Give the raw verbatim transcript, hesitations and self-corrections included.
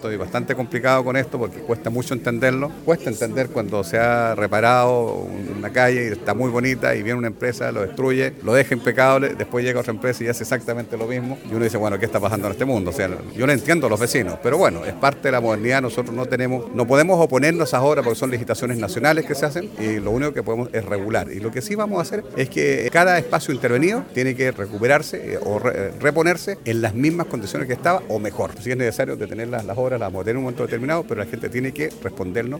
estoy bastante complicado con esto porque cuesta mucho entenderlo. Cuesta entender cuando se ha reparado una calle y está muy bonita y viene una empresa, lo destruye, lo deja impecable, después llega otra empresa y hace exactamente lo mismo. Y uno dice, bueno, ¿qué está pasando en este mundo? O sea, yo no entiendo a los vecinos, pero bueno, es parte de la modernidad. Nosotros no tenemos, no podemos oponernos a esas obras porque son licitaciones nacionales que se hacen y lo único que podemos es regular. Y lo que sí vamos a hacer es que cada espacio intervenido tiene que recuperarse eh, o re, reponerse en las mismas condiciones que estaba o mejor. Si es necesario detener las, las obras, las vamos a tener en un momento determinado, pero la gente tiene que respondernos